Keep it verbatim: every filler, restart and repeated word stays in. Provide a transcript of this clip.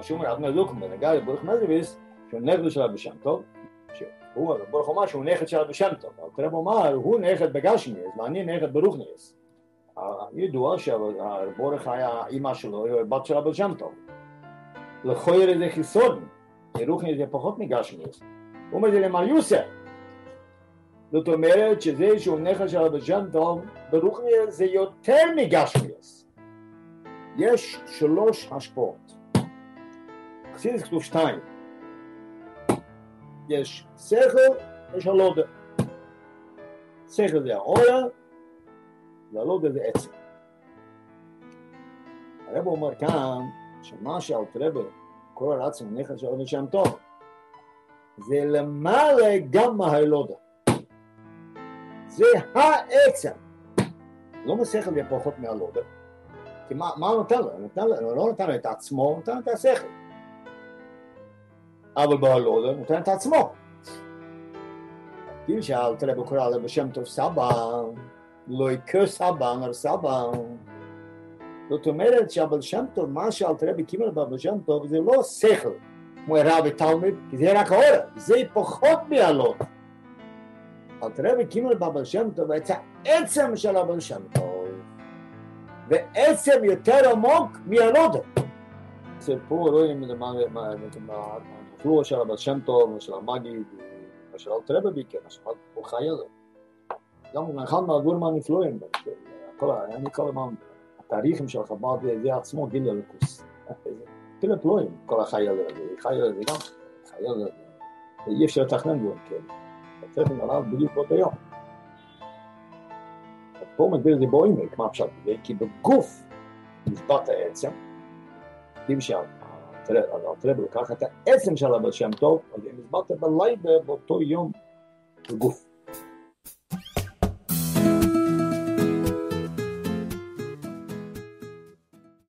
מה שאומר, אבנר לוקם, בנגע לברוך מזריביס, שהוא נכד של הבעל שם טוב, שהוא, ברוך אומר שהוא נכד של הבעל שם טוב, אבל הרב אומר, הוא נכד בגשמיאס, ואני נכד ברוחניאס. ידוע שהבורך היה אימא שלו, היא בת של הבעל שם טוב. לכויר זה חיסון, רוחניאס זה פחות מגשמיאס. הוא אומר, זה למען יוסף. זאת אומרת שזה שהוא נכד של הבעל שם טוב, ברוחניאס זה יותר מגשמיאס. יש שלוש השפעות. חסידות כתוב שתיים. יש שכל, יש הלודה. שכל זה האורה, והלודה זה עצם. הרב אומר כאן, שמה שאלתר רבי קורא לעצמו נכד של הבעל שם טוב, זה למעלה גם מהלודה. זה העצם. לא משכל זה פחות מהלודה. כי מה, מה הוא נותן לו? הוא נותן לו? הוא לא נותן לו את עצמו, הוא נותן לו את השכל. אבל בהלודה הוא נותן את עצמו. כאילו שאלתר רבי קורא לבעל שם טוב סבא, לא יקר סבא, נר סבא. זאת אומרת שהבעל שם טוב, מה שאלתר רבי קיבל לבעל שם טוב, זה לא שכל, כמו רב ותלמיד, כי זה רק האורה, זה פחות מהלודה. אלתר רבי קיבל לבעל שם טוב, את העצם של הבעל שם טוב. ועצם יותר עמוק מהלודה. אצל פה רואים מהפלואה של הבעל שם טוב, של המגיד, של אלתר רבי ביקר, של הוא חי על זה. גם אחד מהדברים הנפלאים, אני כל הזמן, התאריכים של חב"ד, זה עצמו גיל הלוקוס. תראה פלואים, כל החי על זה, חי על זה גם, חי על זה. אי אפשר לתכנן דברים כאלה. צריך לנהל בדיוק באותו יום. פה מסביר את זה בעומק, מה פשט בזה? כי בגוף נשבט העצם, אם שאלת רבי לקח את העצם של הבעל שם טוב, אז היא נשבט בלילה באותו יום בגוף.